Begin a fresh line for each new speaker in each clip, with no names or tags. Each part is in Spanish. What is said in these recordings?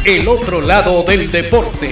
El otro lado del deporte.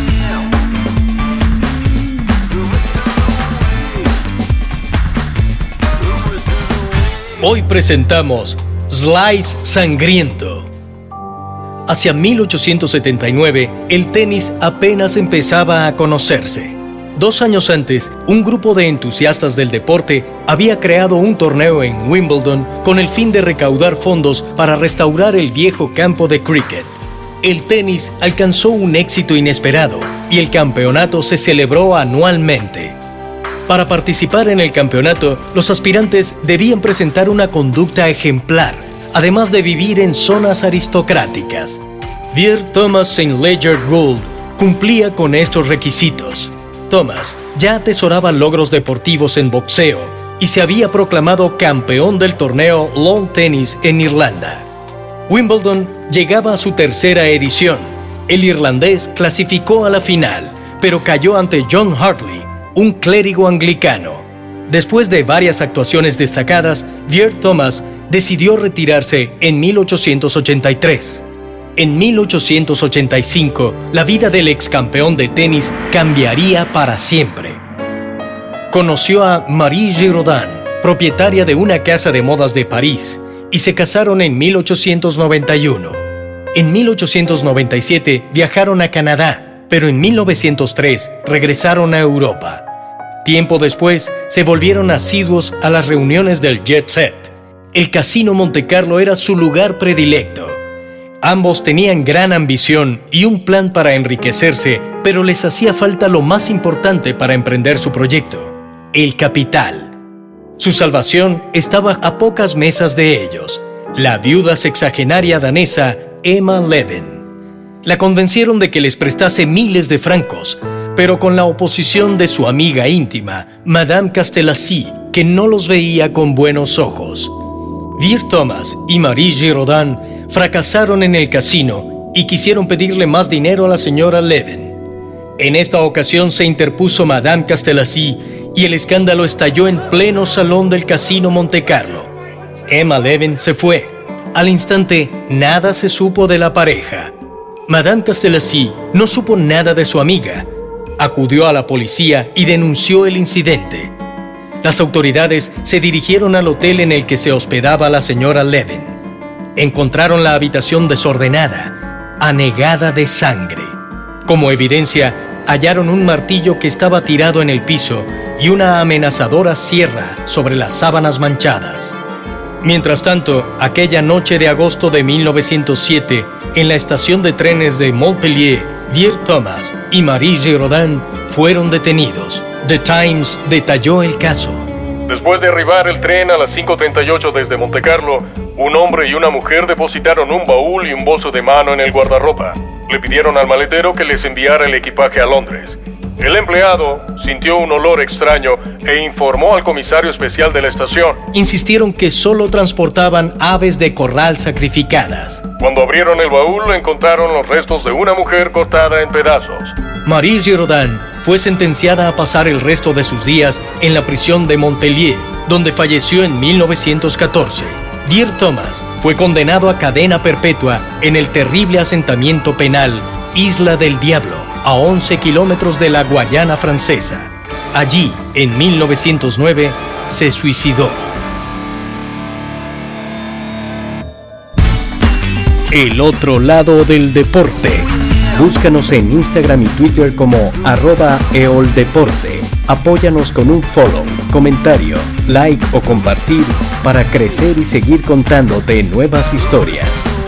Hoy presentamos Slice Sangriento. Hacia 1879, el tenis apenas empezaba a conocerse. 2 años antes, un grupo de entusiastas del deporte había creado un torneo en Wimbledon con el fin de recaudar fondos para restaurar el viejo campo de cricket. El tenis alcanzó un éxito inesperado y el campeonato se celebró anualmente. Para participar en el campeonato, los aspirantes debían presentar una conducta ejemplar, además de vivir en zonas aristocráticas. Vir Thomas St. Leger Gould cumplía con estos requisitos. Thomas ya atesoraba logros deportivos en boxeo y se había proclamado campeón del torneo Lawn Tennis en Irlanda. Wimbledon llegaba a su 3ª edición. El irlandés clasificó a la final, pero cayó ante John Hartley, un clérigo anglicano. Después de varias actuaciones destacadas, Vir Thomas decidió retirarse en 1883. En 1885, la vida del ex campeón de tenis cambiaría para siempre. Conoció a Marie Giraudin, propietaria de una casa de modas de París, y se casaron en 1891. En 1897 viajaron a Canadá, pero en 1903 regresaron a Europa. Tiempo después, se volvieron asiduos a las reuniones del Jet Set. El Casino Montecarlo era su lugar predilecto. Ambos tenían gran ambición y un plan para enriquecerse, pero les hacía falta lo más importante para emprender su proyecto: el capital. Su salvación estaba a pocas mesas de ellos: la viuda sexagenaria danesa Emma Levin. La convencieron de que les prestase miles de francos, pero con la oposición de su amiga íntima, Madame Castellassi, que no los veía con buenos ojos. Vir Thomas y Marie Giraudin fracasaron en el casino y quisieron pedirle más dinero a la señora Levin. En esta ocasión se interpuso Madame Castellassi y el escándalo estalló en pleno salón del Casino Montecarlo. Emma Levin se fue. Al instante, nada se supo de la pareja. Madame Castellassi no supo nada de su amiga. Acudió a la policía y denunció el incidente. Las autoridades se dirigieron al hotel en el que se hospedaba la señora Levin. Encontraron la habitación desordenada, anegada de sangre. Como evidencia, hallaron un martillo que estaba tirado en el piso y una amenazadora sierra sobre las sábanas manchadas. Mientras tanto, aquella noche de agosto de 1907, en la estación de trenes de Montpellier, Vir Thomas y Marie Giraudin fueron detenidos. The Times detalló el caso.
Después de arribar el tren a las 5:38 desde Montecarlo, un hombre y una mujer depositaron un baúl y un bolso de mano en el guardarropa. Le pidieron al maletero que les enviara el equipaje a Londres. El empleado sintió un olor extraño e informó al comisario especial de la estación.
Insistieron que solo transportaban aves de corral sacrificadas.
Cuando abrieron el baúl, encontraron los restos de una mujer cortada en pedazos.
Marie Giraudin fue sentenciada a pasar el resto de sus días en la prisión de Montpellier, donde falleció en 1914. Vir Thomas fue condenado a cadena perpetua en el terrible asentamiento penal Isla del Diablo, a 11 kilómetros de la Guayana Francesa. Allí, en 1909, se suicidó. El otro lado del deporte. Búscanos en Instagram y Twitter como @eoldeporte. Apóyanos con un follow, comentario, like o compartir para crecer y seguir contándote nuevas historias.